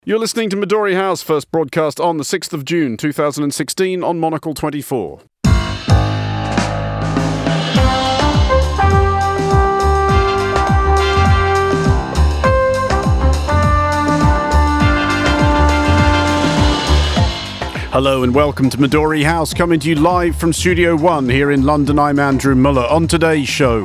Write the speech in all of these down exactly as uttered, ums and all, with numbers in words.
You're listening to Midori House, first broadcast on the sixth of June two thousand sixteen on Monocle twenty-four. Hello and welcome to Midori House, coming to you live from Studio One here in London. I'm Andrew Muller. On today's show,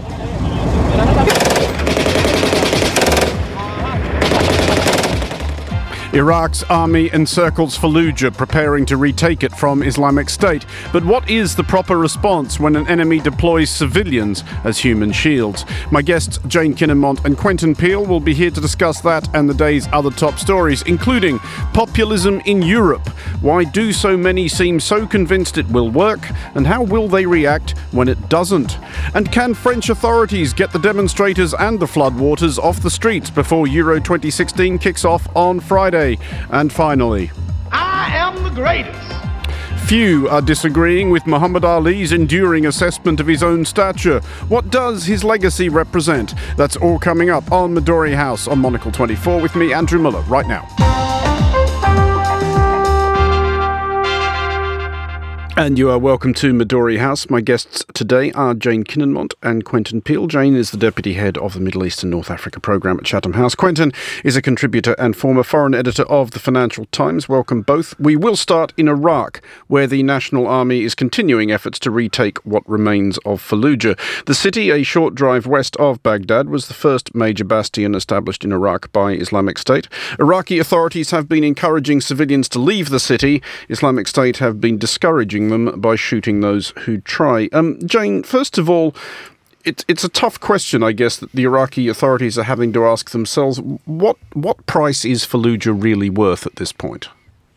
Iraq's army encircles Fallujah, preparing to retake it from Islamic State. But what is the proper response when an enemy deploys civilians as human shields? My guests Jane Kinnamont and Quentin Peel will be here to discuss that and the day's other top stories, including populism in Europe. Why do so many seem so convinced it will work, and how will they react when it doesn't? And can French authorities get the demonstrators and the floodwaters off the streets before Euro twenty sixteen kicks off on Friday? And finally, I am the greatest. Few are disagreeing with Muhammad Ali's enduring assessment of his own stature. What does his legacy represent? That's all coming up on Midori House on Monocle twenty-four with me, Andrew Muller, right now. And you are welcome to Midori House. My guests today are Jane Kinnamont and Quentin Peel. Jane is the Deputy Head of the Middle East and North Africa Programme at Chatham House. Quentin is a contributor and former foreign editor of the Financial Times. Welcome both. We will start in Iraq, where the National Army is continuing efforts to retake what remains of Fallujah. The city, a short drive west of Baghdad, was the first major bastion established in Iraq by Islamic State. Iraqi authorities have been encouraging civilians to leave the city. Islamic State have been discouraging them by shooting those who try. Um, Jane, first of all, it, it's a tough question, I guess, that the Iraqi authorities are having to ask themselves. What what price is Fallujah really worth at this point?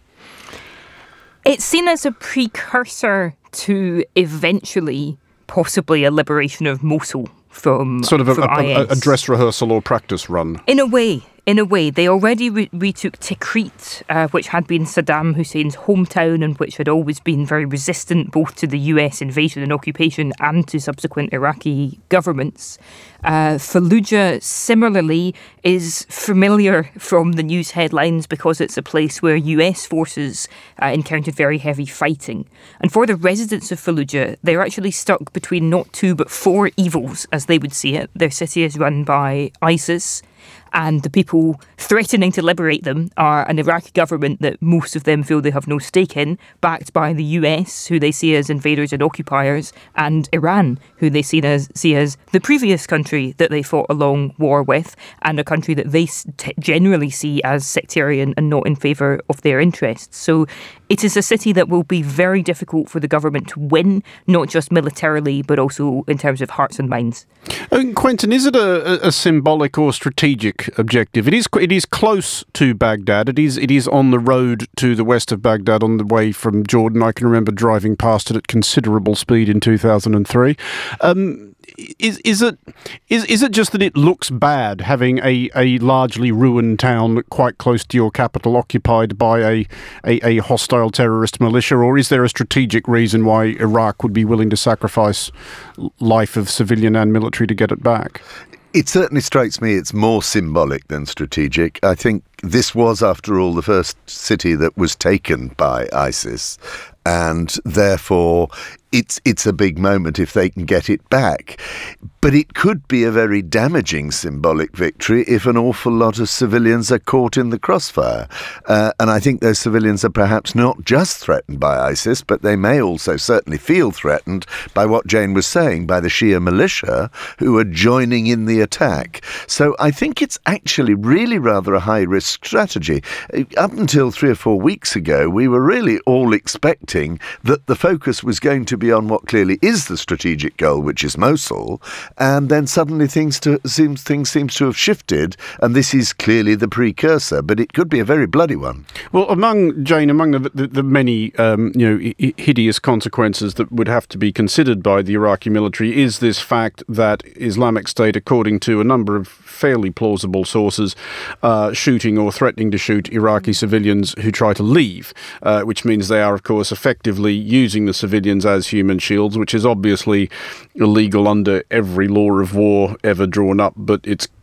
It's seen as a precursor to eventually, possibly, a liberation of Mosul from Sort of a, from a, a, a dress rehearsal or practice run. In a way. In a way, they already re- retook Tikrit, uh, which had been Saddam Hussein's hometown and which had always been very resistant both to the U S invasion and occupation and to subsequent Iraqi governments. Uh, Fallujah, similarly, is familiar from the news headlines because it's a place where U S forces uh, encountered very heavy fighting. And for the residents of Fallujah, they're actually stuck between not two but four evils, as they would see it. Their city is run by ISIS, and the people threatening to liberate them are an Iraqi government that most of them feel they have no stake in, backed by the U S, who they see as invaders and occupiers, and Iran, who they see as, see as the previous country that they fought a long war with, and a country that they t- generally see as sectarian and not in favour of their interests. So it is a city that will be very difficult for the government to win, not just militarily, but also in terms of hearts and minds. Uh, Quentin, is it a, a symbolic or strategic objective? It is it is close to Baghdad. It is it is on the road to the west of Baghdad on the way from Jordan. I can remember driving past it at considerable speed in two thousand three. Um, is is it is is it just that it looks bad having a, a largely ruined town quite close to your capital occupied by a, a, a hostile terrorist militia, or is there a strategic reason why Iraq would be willing to sacrifice life of civilian and military to get it back? It certainly strikes me it's more symbolic than strategic. I think this was, after all, the first city that was taken by ISIS, and therefore it's it's a big moment if they can get it back. But it could be a very damaging symbolic victory if an awful lot of civilians are caught in the crossfire. Uh, and I think those civilians are perhaps not just threatened by ISIS, but they may also certainly feel threatened by what Jane was saying, by the Shia militia who are joining in the attack. So I think it's actually really rather a high-risk strategy. Up until three or four weeks ago, we were really all expecting that the focus was going to be on what clearly is the strategic goal, which is Mosul, and then suddenly things to, seems things seems to have shifted, and this is clearly the precursor, but it could be a very bloody one. Well, among Jane, among the, the, the many um, you know I- hideous consequences that would have to be considered by the Iraqi military is this fact that Islamic State, according to a number of fairly plausible sources, uh, shooting or threatening to shoot Iraqi civilians who try to leave, uh, which means they are, of course, effectively using the civilians as human shields, which is obviously illegal under every law of war ever drawn up, but it's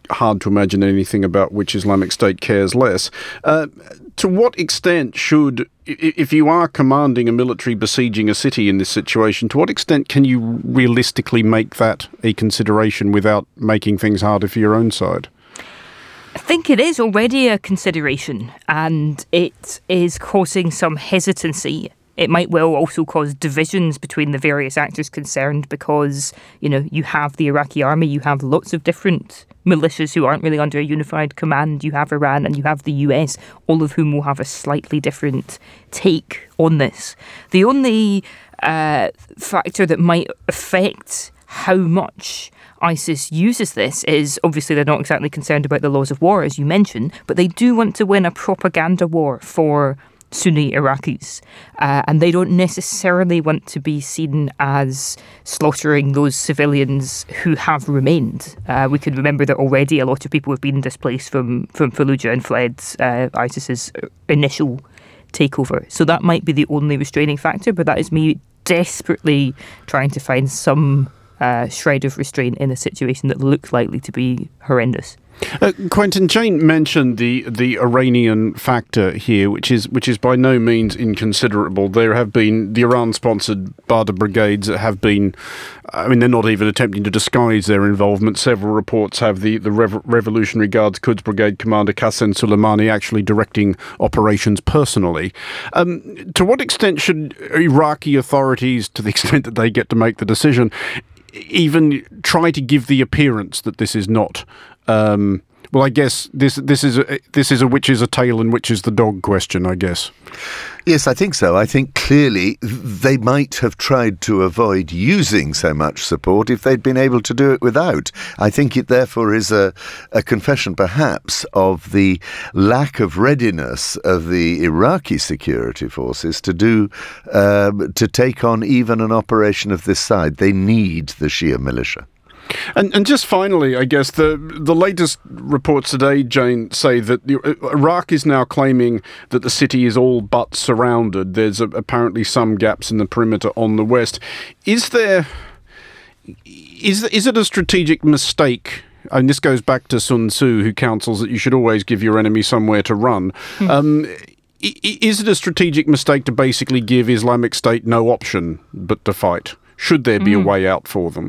hard to imagine anything about which Islamic State cares less. Uh, to what extent should, if you are commanding a military besieging a city in this situation, to what extent can you realistically make that a consideration without making things harder for your own side? I think it is already a consideration, and it is causing some hesitancy. It might well also cause divisions between the various actors concerned because, you know, you have the Iraqi army, you have lots of different militias who aren't really under a unified command, you have Iran and you have the U S, all of whom will have a slightly different take on this. The only uh, factor that might affect how much ISIS uses this is, obviously they're not exactly concerned about the laws of war, as you mentioned, but they do want to win a propaganda war for Sunni Iraqis, uh, and they don't necessarily want to be seen as slaughtering those civilians who have remained. Uh, we could remember that already a lot of people have been displaced from, from Fallujah and fled uh, ISIS's initial takeover. So that might be the only restraining factor, but that is me desperately trying to find some uh, shred of restraint in a situation that looks likely to be horrendous. Uh, Quentin, Jane mentioned the, the Iranian factor here, which is which is by no means inconsiderable. There have been the Iran-sponsored Badr brigades that have been, I mean, they're not even attempting to disguise their involvement. Several reports have the, the Rev- Revolutionary Guards Quds Brigade commander Qasem Soleimani actually directing operations personally. Um, to what extent should Iraqi authorities, to the extent that they get to make the decision, even try to give the appearance that this is not... Um, well, I guess this this is a, this is a which is a tail and which is the dog question, I guess. Yes, I think so. I think clearly they might have tried to avoid using so much support if they'd been able to do it without. I think it therefore is a, a confession perhaps of the lack of readiness of the Iraqi security forces to do uh, to take on even an operation of this side. They need the Shia militia. And, and just finally, I guess, the the latest reports today, Jane, say that the, Iraq is now claiming that the city is all but surrounded. There's a, apparently some gaps in the perimeter on the west. Is there... Is, is it a strategic mistake? And this goes back to Sun Tzu, who counsels that you should always give your enemy somewhere to run. Hmm. Um, is it a strategic mistake to basically give Islamic State no option but to fight? Should there be mm. a way out for them?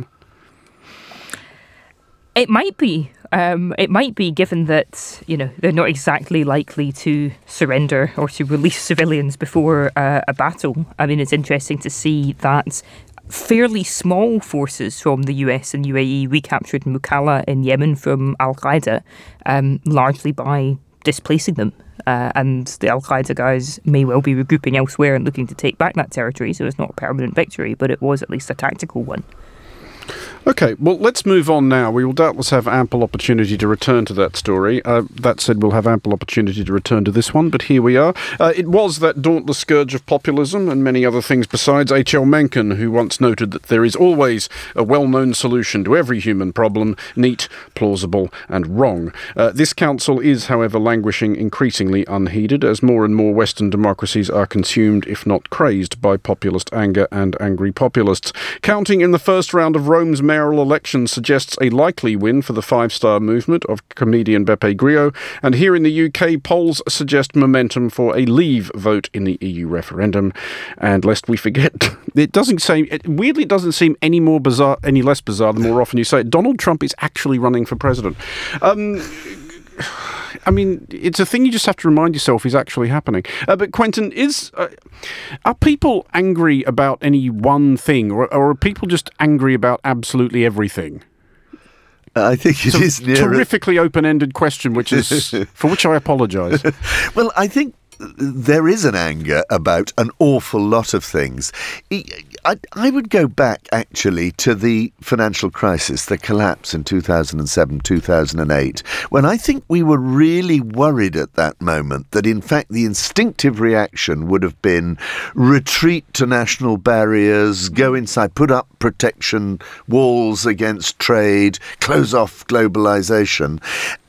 It might be. Um, it might be, given that, you know, they're not exactly likely to surrender or to release civilians before uh, a battle. I mean, it's interesting to see that fairly small forces from the U S and U A E recaptured Mukalla in Yemen from Al-Qaeda, um, largely by displacing them. Uh, and the Al-Qaeda guys may well be regrouping elsewhere and looking to take back that territory, so it's not a permanent victory, but it was at least a tactical one. OK, well, let's move on now. We will doubtless have ample opportunity to return to that story. Uh, that said, we'll have ample opportunity to return to this one, but here we are. Uh, it was that dauntless scourge of populism and many other things besides, H L Mencken, who once noted that there is always a well-known solution to every human problem, neat, plausible and wrong. Uh, this counsel is, however, languishing increasingly unheeded as more and more Western democracies are consumed, if not crazed, by populist anger and angry populists. Counting in the first round of Rome's mayoral election suggests a likely win for the Five Star Movement of comedian Beppe Grillo, and here in the U K, polls suggest momentum for a leave vote in the E U referendum. And lest we forget, it doesn't seem, it weirdly doesn't seem any more bizarre, any less bizarre the more often you say it. Donald Trump is actually running for president. Um... I mean, it's a thing you just have to remind yourself is actually happening. Uh, but Quentin, is uh, are people angry about any one thing, or, or are people just angry about absolutely everything? I think it it's is a terrifically open-ended question, which is for which I apologise. Well, I think there is an anger about an awful lot of things. I, I would go back, actually, to the financial crisis, the collapse in two thousand seven, two thousand eight, when I think we were really worried at that moment that, in fact, the instinctive reaction would have been retreat to national barriers, go inside, put up protection walls against trade, close off globalisation. And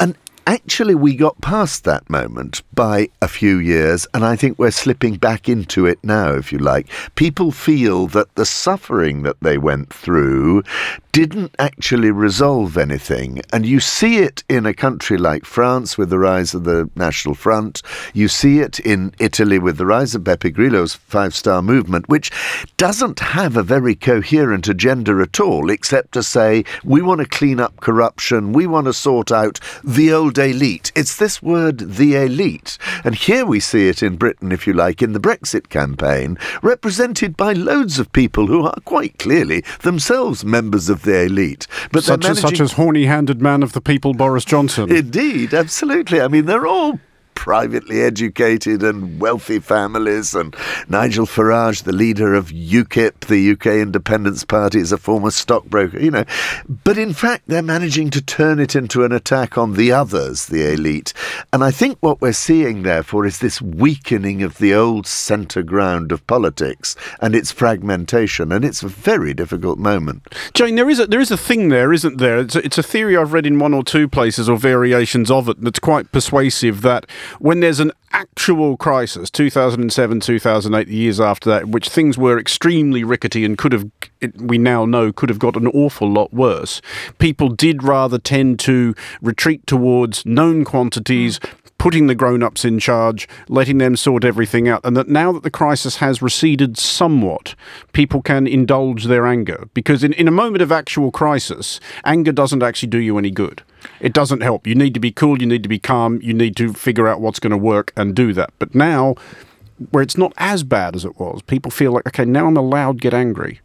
actually, we got past that moment by a few years, and I think we're slipping back into it now, if you like. People feel that the suffering that they went through didn't actually resolve anything. And you see it in a country like France with the rise of the National Front. You see it in Italy with the rise of Beppe Grillo's Five Star Movement, which doesn't have a very coherent agenda at all, except to say, we want to clean up corruption, we want to sort out the old elite. It's this word, the elite. And here we see it in Britain, if you like, in the Brexit campaign, represented by loads of people who are quite clearly themselves members of the elite. But such, managing... as, such as horny-handed man of the people, Boris Johnson. Indeed, absolutely. I mean, they're all privately educated and wealthy families, and Nigel Farage, the leader of UKIP, the U K Independence Party, is a former stockbroker, you know. But in fact, they're managing to turn it into an attack on the others, the elite. And I think what we're seeing, therefore, is this weakening of the old centre ground of politics and its fragmentation, and it's a very difficult moment. Jane, there is a, there is a thing there, isn't there? It's a, it's a theory I've read in one or two places, or variations of it, that's quite persuasive, that when there's an actual crisis, two thousand seven, two thousand eight, the years after that, in which things were extremely rickety and could have, we now know, could have got an awful lot worse, people did rather tend to retreat towards known quantities, putting the grown-ups in charge, letting them sort everything out, and that now that the crisis has receded somewhat, people can indulge their anger. Because in, in a moment of actual crisis, anger doesn't actually do you any good. It doesn't help. You need to be cool, you need to be calm, you need to figure out what's going to work and do that. But now, where it's not as bad as it was, people feel like, okay, now I'm allowed to get angry.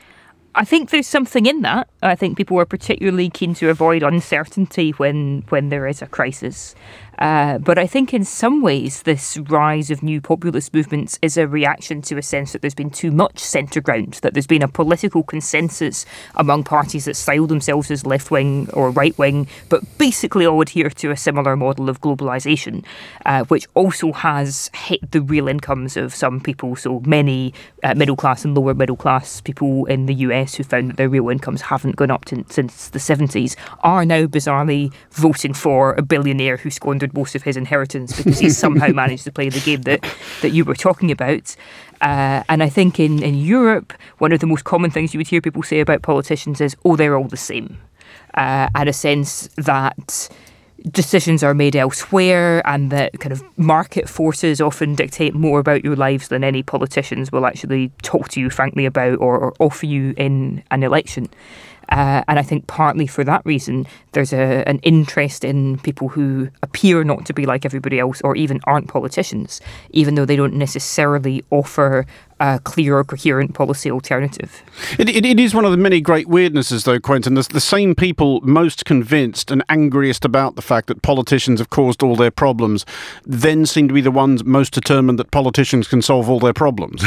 I think there's something in that. I think people are particularly keen to avoid uncertainty when, when there is a crisis. Uh, but I think in some ways this rise of new populist movements is a reaction to a sense that there's been too much centre ground, that there's been a political consensus among parties that style themselves as left-wing or right-wing, but basically all adhere to a similar model of globalisation, uh, which also has hit the real incomes of some people. So many uh, middle-class and lower middle-class people in the U S who found that their real incomes haven't gone up to, since the seventies are now bizarrely voting for a billionaire who squandered most of his inheritance because he's somehow managed to play the game that, that you were talking about. Uh, and I think in, in Europe, one of the most common things you would hear people say about politicians is, oh, they're all the same. Uh, and a sense that decisions are made elsewhere and that kind of market forces often dictate more about your lives than any politicians will actually talk to you frankly about or, or offer you in an election. Uh, and I think partly for that reason, there's a, an interest in people who appear not to be like everybody else or even aren't politicians, even though they don't necessarily offer a clear or coherent policy alternative. It, it, it is one of the many great weirdnesses, though, Quentin. There's the same people most convinced and angriest about the fact that politicians have caused all their problems then seem to be the ones most determined that politicians can solve all their problems.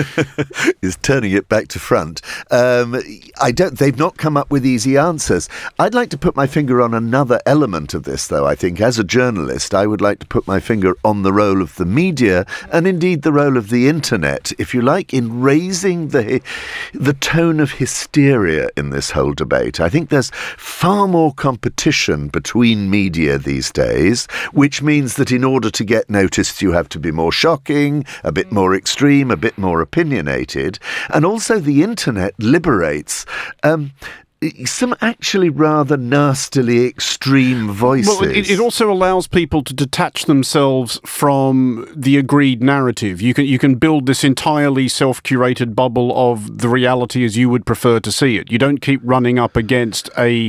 Is turning it back to front. Um, I don't. They've not come up with easy answers. I'd like to put my finger on another element of this, though. I think as a journalist, I would like to put my finger on the role of the media and indeed the role of the internet, if you like, in raising the the tone of hysteria in this whole debate. I think there's far more competition between media these days, which means that in order to get noticed, you have to be more shocking, a bit more extreme, a bit more opinionated. And also the internet liberates um, some actually rather nastily extreme voices. Well, it, it also allows people to detach themselves from the agreed narrative. You can you can build this entirely self-curated bubble of the reality as you would prefer to see it. You don't keep running up against a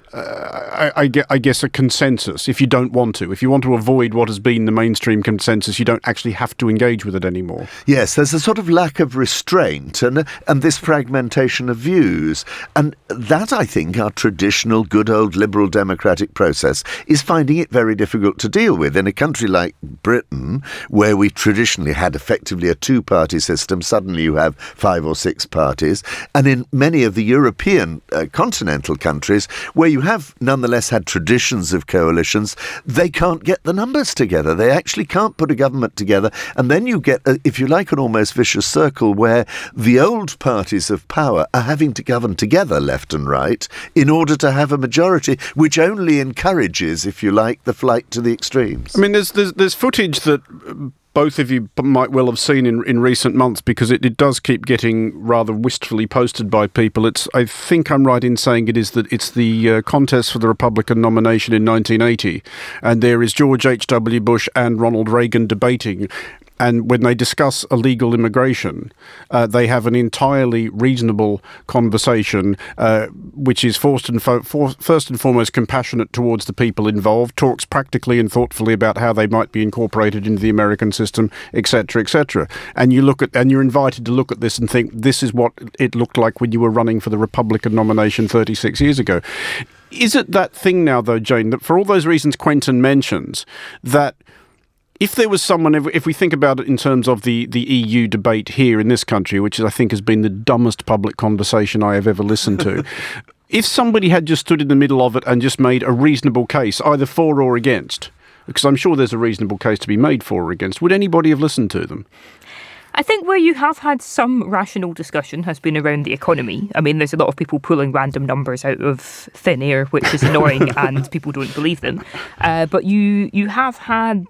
Uh, I, I, I guess a consensus if you don't want to. If you want to avoid what has been the mainstream consensus, you don't actually have to engage with it anymore. Yes, there's a sort of lack of restraint and and this fragmentation of views. And that, I think, our traditional good old liberal democratic process is finding it very difficult to deal with. In a country like Britain, where we traditionally had effectively a two-party system, suddenly you have five or six parties. And in many of the European uh, continental countries, where you you have nonetheless had traditions of coalitions, they can't get the numbers together. They actually can't put a government together. And then you get, a, if you like, an almost vicious circle where the old parties of power are having to govern together, left and right, in order to have a majority, which only encourages, if you like, the flight to the extremes. I mean, there's there's, there's footage that both of you might well have seen in, in recent months, because it, it does keep getting rather wistfully posted by people. It's I think I'm right in saying it is that it's the uh, contest for the Republican nomination in nineteen eighty, and there is George H W Bush and Ronald Reagan debating. And when they discuss illegal immigration, uh, they have an entirely reasonable conversation, uh, which is first and, fo- for, first and foremost compassionate towards the people involved, talks practically and thoughtfully about how they might be incorporated into the American system, et cetera, et cetera. And you look at, and you're invited to look at this and think, this is what it looked like when you were running for the Republican nomination thirty-six years ago. Is it that thing now, though, Jane, that for all those reasons Quentin mentions, that if there was someone, if we think about it in terms of the, the E U debate here in this country, which I think has been the dumbest public conversation I have ever listened to, if somebody had just stood in the middle of it and just made a reasonable case, either for or against, because I'm sure there's a reasonable case to be made for or against, would anybody have listened to them? I think where you have had some rational discussion has been around the economy. I mean, there's a lot of people pulling random numbers out of thin air, which is annoying, and people don't believe them. Uh, but you you have had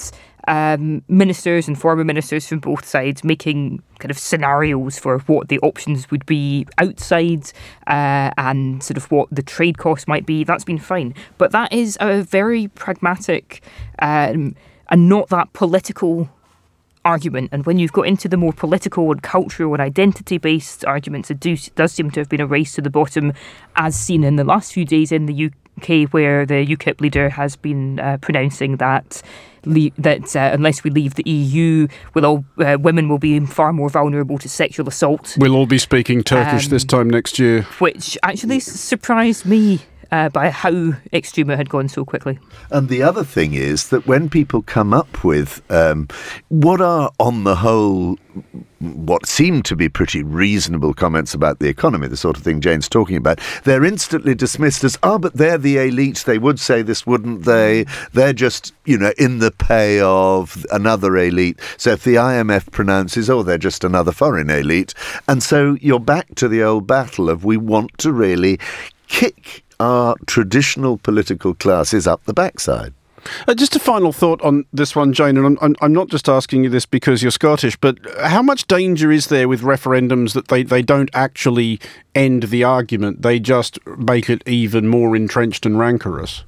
um, ministers and former ministers from both sides making kind of scenarios for what the options would be outside uh, and sort of what the trade costs might be. That's been fine. But that is a very pragmatic um, and not that political argument. And when you've got into the more political and cultural and identity-based arguments, it do, does seem to have been a race to the bottom, as seen in the last few days in the U K, where the UKIP leader has been uh, pronouncing that le- that uh, unless we leave the E U, we'll all, uh, women will be far more vulnerable to sexual assault. We'll all be speaking Turkish um, this time next year. Which actually surprised me. Uh, by how extreme it had gone so quickly. And the other thing is that when people come up with um, what are, on the whole, what seem to be pretty reasonable comments about the economy, the sort of thing Jane's talking about, they're instantly dismissed as, ah, oh, but they're the elite, they would say this, wouldn't they? They're just, you know, in the pay of another elite. So if the I M F pronounces, oh, they're just another foreign elite. And so you're back to the old battle of we want to really kick our traditional political classes up the backside. Uh, just a final thought on this one, Jane, and I'm, I'm, I'm not just asking you this because you're Scottish, but how much danger is there with referendums that they, they don't actually end the argument, they just make it even more entrenched and rancorous?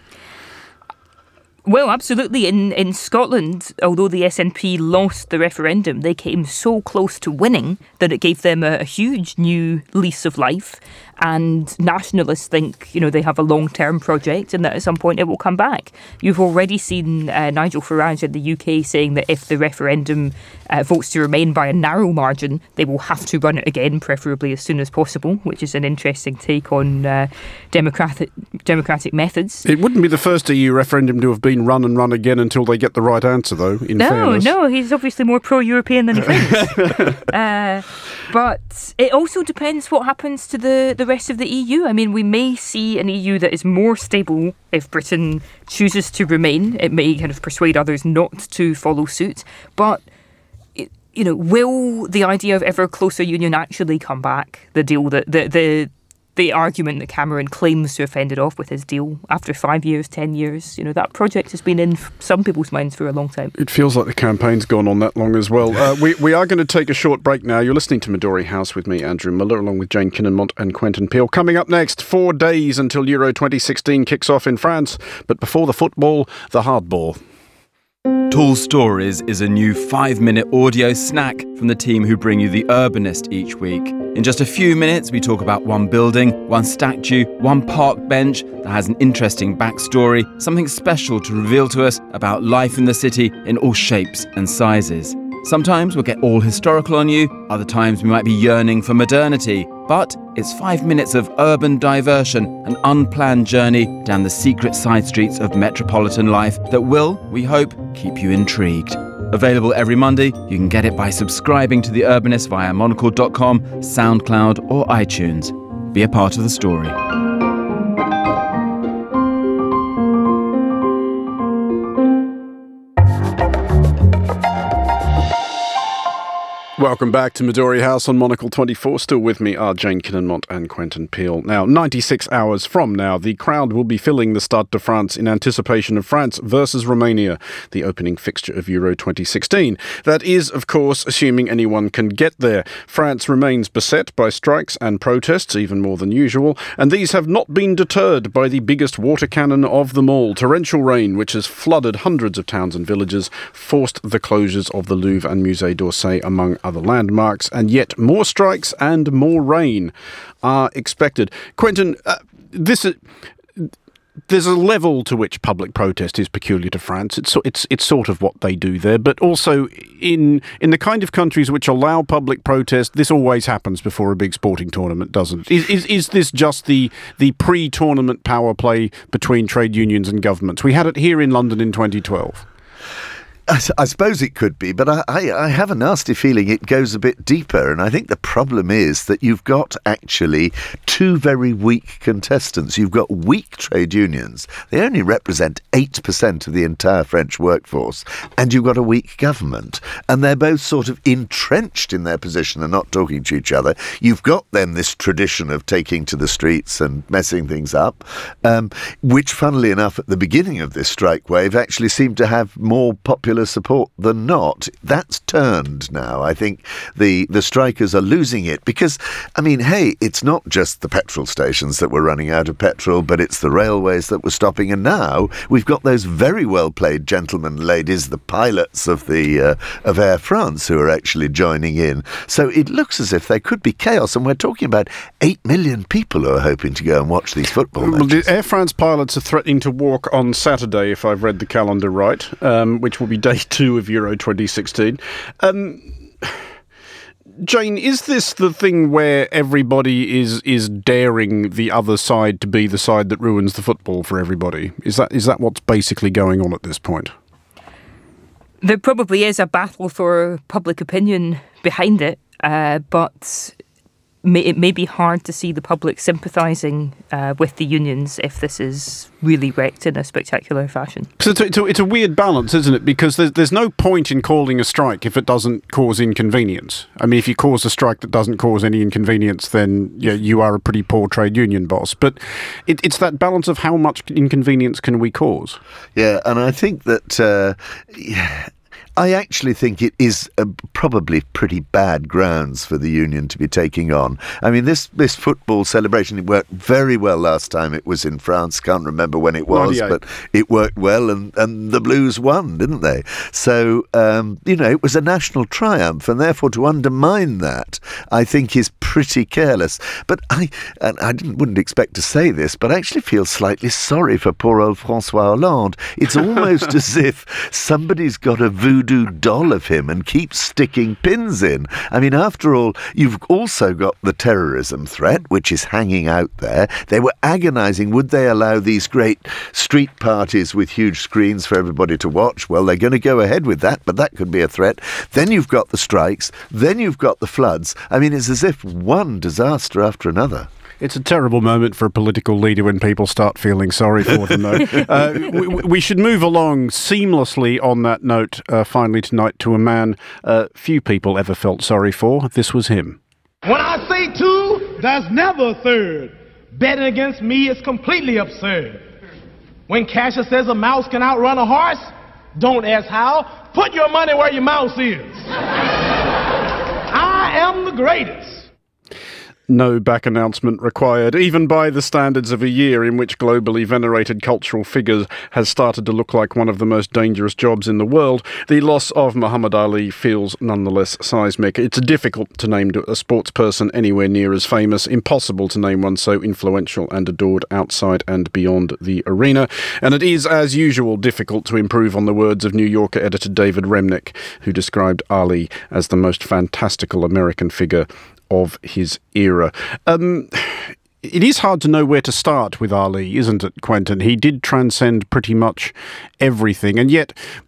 Well, absolutely. In in Scotland, although the S N P lost the referendum, they came so close to winning that it gave them a, a huge new lease of life. And nationalists think, you know, they have a long-term project and that at some point it will come back. You've already seen uh, Nigel Farage in the U K saying that if the referendum uh, votes to remain by a narrow margin, they will have to run it again, preferably as soon as possible, which is an interesting take on uh, democratic democratic methods. It wouldn't be the first E U referendum to have been run and run again until they get the right answer, though, in no, fairness. No, no, he's obviously more pro-European than he thinks. uh, but it also depends what happens to the, the rest of the E U. I mean, we may see an E U that is more stable if Britain chooses to remain. It may kind of persuade others not to follow suit. But, it, you know, will the idea of ever closer union actually come back? The deal that the the the argument that Cameron claims to have ended off with his deal after five years, ten years, you know, that project has been in some people's minds for a long time. It feels like the campaign's gone on that long as well. Uh, we, we are going to take a short break now. You're listening to Midori House with me, Andrew Muller, along with Jane Kinnenmont and Quentin Peel. Coming up next, four days until Euro twenty sixteen kicks off in France. But before the football, the hardball. Tall Stories is a new five-minute audio snack from the team who bring you The Urbanist each week. In just a few minutes, we talk about one building, one statue, one park bench that has an interesting backstory, something special to reveal to us about life in the city in all shapes and sizes. Sometimes we'll get all historical on you, other times we might be yearning for modernity. But it's five minutes of urban diversion, an unplanned journey down the secret side streets of metropolitan life that will, we hope, keep you intrigued. Available every Monday, you can get it by subscribing to The Urbanist via monocle dot com, SoundCloud or iTunes. Be a part of the story. Welcome back to Midori House on Monocle twenty-four. Still with me are Jane Kinnenmont and Quentin Peel. Now, ninety-six hours from now, the crowd will be filling the Stade de France in anticipation of France versus Romania, the opening fixture of Euro twenty sixteen. That is, of course, assuming anyone can get there. France remains beset by strikes and protests, even more than usual, and these have not been deterred by the biggest water cannon of them all. Torrential rain, which has flooded hundreds of towns and villages, forced the closures of the Louvre and Musée d'Orsay, among other landmarks, and yet more strikes and more rain are expected. Quentin, uh, this is, there's a level to which public protest is peculiar to France. It's it's it's sort of what they do there, but also in in the kind of countries which allow public protest, this always happens before a big sporting tournament, doesn't it? Is is, is this just the the pre-tournament power play between trade unions and governments? We had it here in London in twenty twelve. I, I suppose it could be, but I, I, I have a nasty feeling it goes a bit deeper. And I think the problem is that you've got actually two very weak contestants. You've got weak trade unions. They only represent eight percent of the entire French workforce. And you've got a weak government. And they're both sort of entrenched in their position and not talking to each other. You've got then this tradition of taking to the streets and messing things up, um, which, funnily enough, at the beginning of this strike wave actually seemed to have more popular support than not. That's turned now. I think the the strikers are losing it because, I mean, hey, it's not just the petrol stations that were running out of petrol, but it's the railways that were stopping. And now we've got those very well-paid gentlemen and ladies, the pilots of the uh, of Air France, who are actually joining in. So it looks as if there could be chaos, and we're talking about eight million people who are hoping to go and watch these football matches. Well, the Air France pilots are threatening to walk on Saturday, if I've read the calendar right, um, which will be day two of Euro twenty sixteen. Um, Jane, is this the thing where everybody is is daring the other side to be the side that ruins the football for everybody? Is that is that what's basically going on at this point? There probably is a battle for public opinion behind it, uh, but may, it may be hard to see the public sympathising uh, with the unions if this is really wrecked in a spectacular fashion. So it's a, it's a, it's a weird balance, isn't it? Because there's, there's no point in calling a strike if it doesn't cause inconvenience. I mean, if you cause a strike that doesn't cause any inconvenience, then yeah, you are a pretty poor trade union boss. But it, it's that balance of how much inconvenience can we cause? Yeah, and I think that... Uh, yeah. I actually think it is uh, probably pretty bad grounds for the union to be taking on. I mean, this, this football celebration, it worked very well last time it was in France. Can't remember when it was, ninety-eight. But it worked well, and, and the Blues won, didn't they? So, um, you know, it was a national triumph, and therefore to undermine that, I think, is pretty careless. But I and I didn't, wouldn't expect to say this, but I actually feel slightly sorry for poor old François Hollande. It's almost as if somebody's got a voodoo doll of him and keeps sticking pins in. I mean, after all, you've also got the terrorism threat, which is hanging out there. They were agonising, would they allow these great street parties with huge screens for everybody to watch? Well, they're going to go ahead with that, but that could be a threat. Then you've got the strikes, then you've got the floods. I mean, it's as if one disaster after another. It's a terrible moment for a political leader when people start feeling sorry for them, though. uh, we, we should move along seamlessly on that note, uh, finally tonight, to a man uh, few people ever felt sorry for. This was him. When I say two, there's never a third. Betting against me is completely absurd. When Cassius says a mouse can outrun a horse, don't ask how. Put your money where your mouse is. I am the greatest. No back announcement required, even by the standards of a year in which globally venerated cultural figures has started to look like one of the most dangerous jobs in the world. The loss of Muhammad Ali feels nonetheless seismic. It's difficult to name a sports person anywhere near as famous, impossible to name one so influential and adored outside and beyond the arena. And it is, as usual, difficult to improve on the words of New Yorker editor David Remnick, who described Ali as the most fantastical American figure of his era. Um, it is hard to know where to start with Ali, isn't it, Quentin? He did transcend pretty much everything, and yet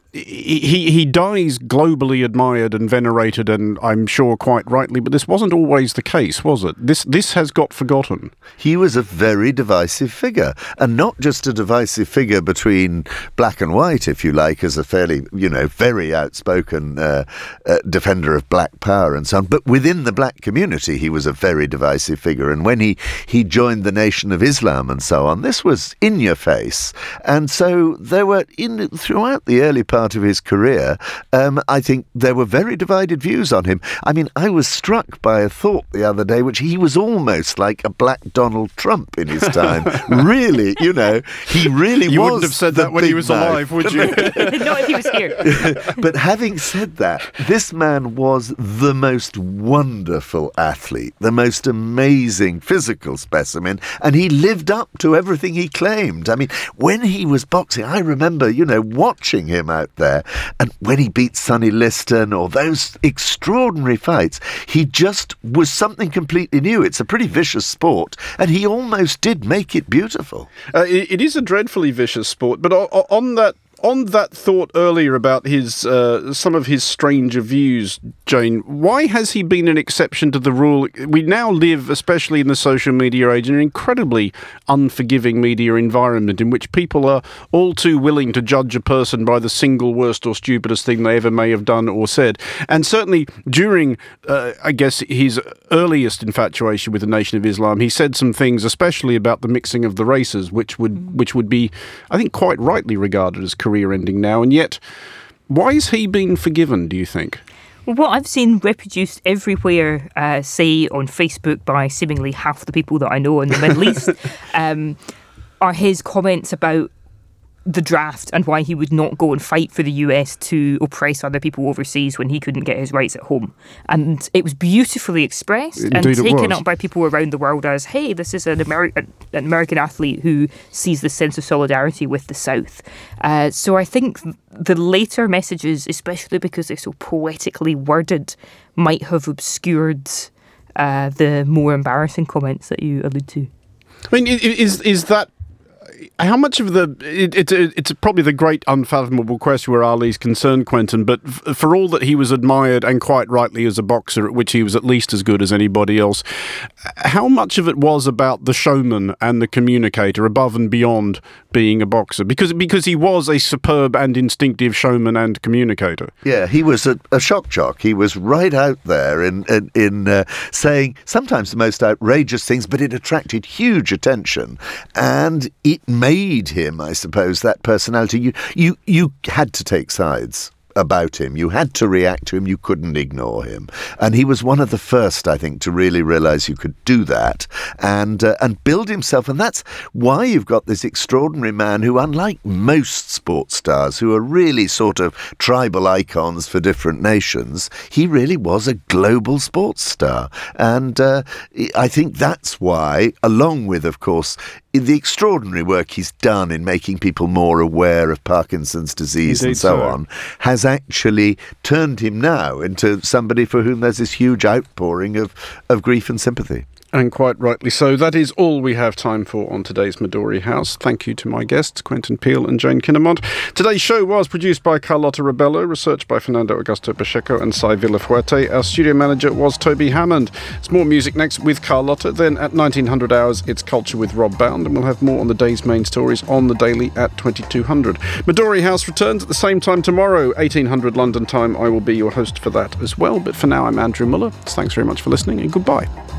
he he dies globally admired and venerated, and I'm sure quite rightly, but this wasn't always the case, was it? This this has got forgotten. He was a very divisive figure, and not just a divisive figure between black and white, if you like, as a fairly, you know, very outspoken uh, uh, defender of black power and so on, but within the black community he was a very divisive figure. And when he, he joined the Nation of Islam and so on, this was in your face. And so there were, in throughout the early part of his career, um, I think there were very divided views on him. I mean, I was struck by a thought the other day, which he was almost like a black Donald Trump in his time. Really, you know, he really you was. You wouldn't have said that when he was man. alive, would you? Not if he was here. But having said that, this man was the most wonderful athlete, the most amazing physical specimen, and he lived up to everything he claimed. I mean, when he was boxing, I remember, you know, watching him out there, and when he beat Sonny Liston or those extraordinary fights, he just was something completely new. It's a pretty vicious sport, and he almost did make it beautiful. Uh, it, it is a dreadfully vicious sport, but on, on that On that thought earlier about his uh, some of his stranger views, Jane, why has he been an exception to the rule? We now live, especially in the social media age, in an incredibly unforgiving media environment in which people are all too willing to judge a person by the single worst or stupidest thing they ever may have done or said. And certainly during, uh, I guess, his earliest infatuation with the Nation of Islam, he said some things, especially about the mixing of the races, which would which would be, I think, quite rightly regarded as career ending now. And yet, why is he being forgiven, do you think? Well, what I've seen reproduced everywhere, uh, say on Facebook by seemingly half the people that I know in the Middle East, um, are his comments about the draft and why he would not go and fight for the U S to oppress other people overseas when he couldn't get his rights at home. And it was beautifully expressed Indeed and taken was. up by people around the world as, hey, this is an, Ameri- an American athlete who sees the sense of solidarity with the South. Uh, so I think the later messages, especially because they're so poetically worded, might have obscured uh, the more embarrassing comments that you allude to. I mean, is is that how much of the it, it's it's probably the great unfathomable question where Ali's concerned, Quentin, but f- for all that he was admired, and quite rightly, as a boxer, at which he was at least as good as anybody else, how much of it was about the showman and the communicator above and beyond being a boxer? Because because he was a superb and instinctive showman and communicator. Yeah, he was a, a shock jock. He was right out there in in, in uh, saying sometimes the most outrageous things, but it attracted huge attention, and it made him, I suppose, that personality. You you you had to take sides about him. You had to react to him. You couldn't ignore him. And he was one of the first, I think, to really realise you could do that and uh, and build himself. And that's why you've got this extraordinary man who, unlike most sports stars who are really sort of tribal icons for different nations, he really was a global sports star. And uh, I think that's why, along with, of course, the extraordinary work he's done in making people more aware of Parkinson's disease Indeed and so, so on, has actually turned him now into somebody for whom there's this huge outpouring of, of grief and sympathy. And quite rightly so. That is all we have time for on today's Midori House. Thank you to my guests, Quentin Peel and Jane Kinnamont. Today's show was produced by Carlotta Rebello, researched by Fernando Augusto Pacheco and Sai Villafuerte. Our studio manager was Toby Hammond. It's more music next with Carlotta. Then at nineteen hundred hours, it's Culture with Rob Bound, and we'll have more on the day's main stories on the Daily at twenty-two hundred. Midori House returns at the same time tomorrow, eighteen hundred London time. I will be your host for that as well. But for now, I'm Andrew Muller. Thanks very much for listening, and goodbye.